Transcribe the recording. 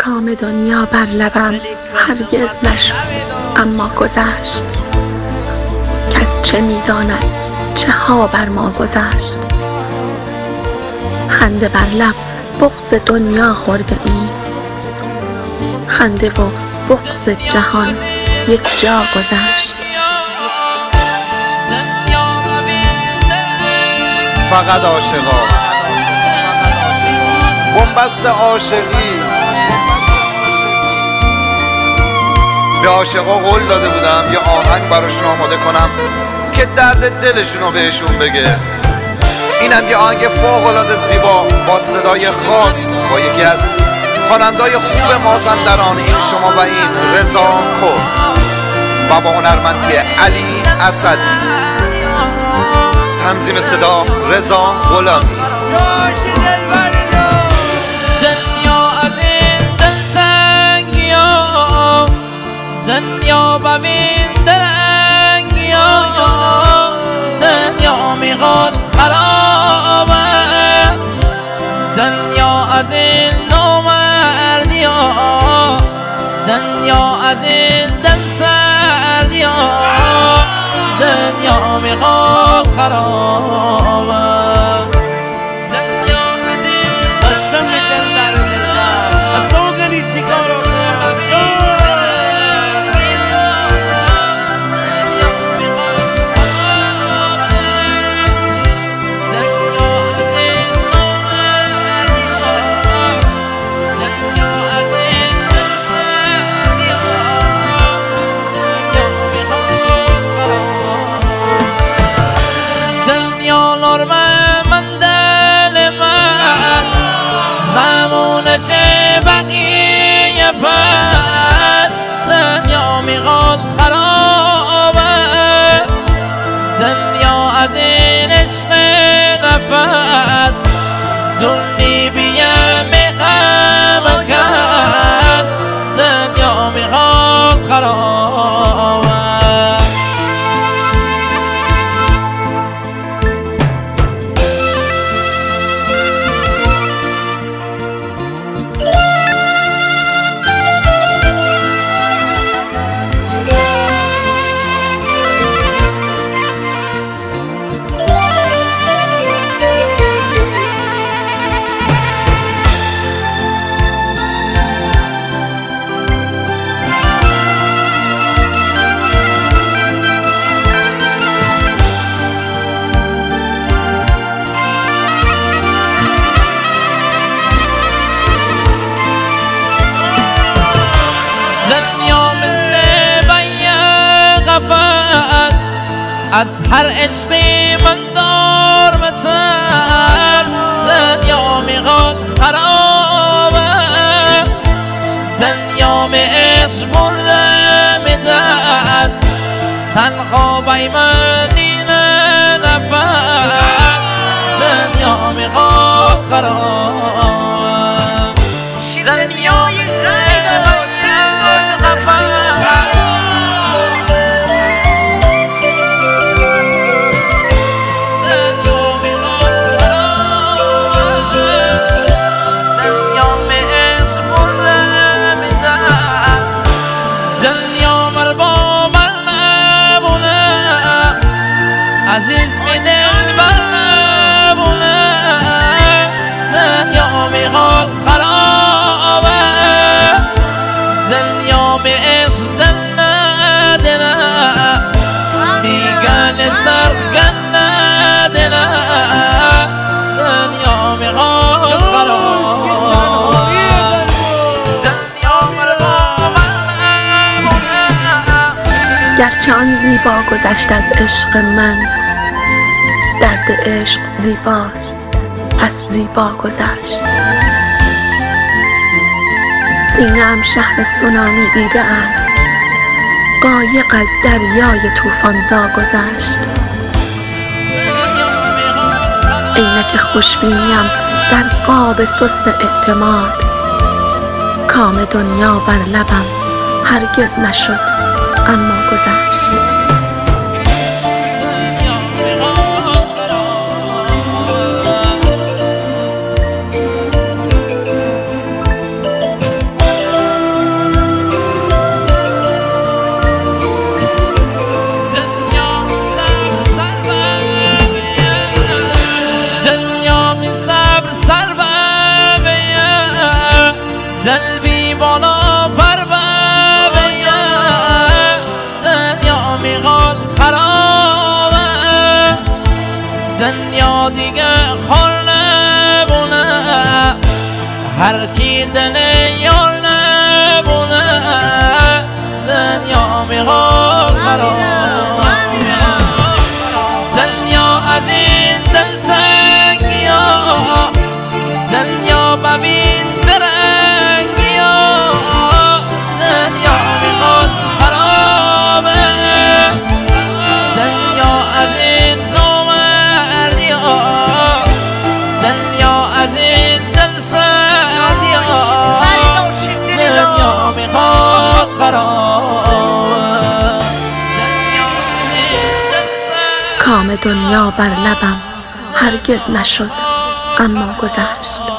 کام دنیا بر لبم هرگز نشد اما گذشت. کس چه می‌داند چه ها بر ما گذشت. خنده بر لب بغض دنیا خورده ایم، خنده و بغض جهان یک جا گذشت. فقط عاشقا بنبست عاشقی. به عاشقا قول داده بودم یه آهنگ براشون آماده کنم که درد دلشونو بهشون بگه. اینم یه آهنگ فوق‌العاده زیبا با صدای خاص با یکی از خواننده‌های خوب مازندران، این شما و این رضا کور و با هنرمندی علی اسدی، تنظیم صدا رضا غلامی. دنیا از این دلتنگی‌ها، دنیا ببین درنگی‌ها، دنیا میخواد خرابه، دنیا از این نامردی‌ها، دنیا از این دل سردی‌ها، دنیا میخواد خرابه. چه بقیه پس دنیا میخواد خرابه، دنیا از این عشق نفس دنی بیم میخوام کس، دنیا میخواد خرابه. از هر عشقی من دار بتر، دنیا میخواد خرابه، دنیا می عشق برده میدست، تنها بی من این نفس، دنیا میخواد خرابه. دنیای عزیز می دل بر نبونه، دنیا میخواد خرابه، دنیا به عشق دل ندنه، میگن سرخ گن ندنه، دنیا میخواد خرابه. گرچه آن زیبا گذشت از عشق من، درد عشق زیباست پس زیبا گذشت. سینه‌ام شهر سونامی دیده است، قایق از دریای طوفان‌زا گذشت. عینک خوشبینیم در قاب سست اعتماد، کام دنیا بر لبم هرگز نشد اما گذشت. دل بی بالا پر ببیه دنیا میخواد خرابه دنیا دیگه خور نبونه هر کی دل یار نبونه دنیا میخواد خرابه دنیا از این دل سنگی ها دنیا ببین درنگی ها دنیا میخواد خرابه دنیا از این نامردی ها دنیا از این دل سردی ها دنیا میخواد خرابه کام دنیا بر لبم هرگز نشد اما گذشت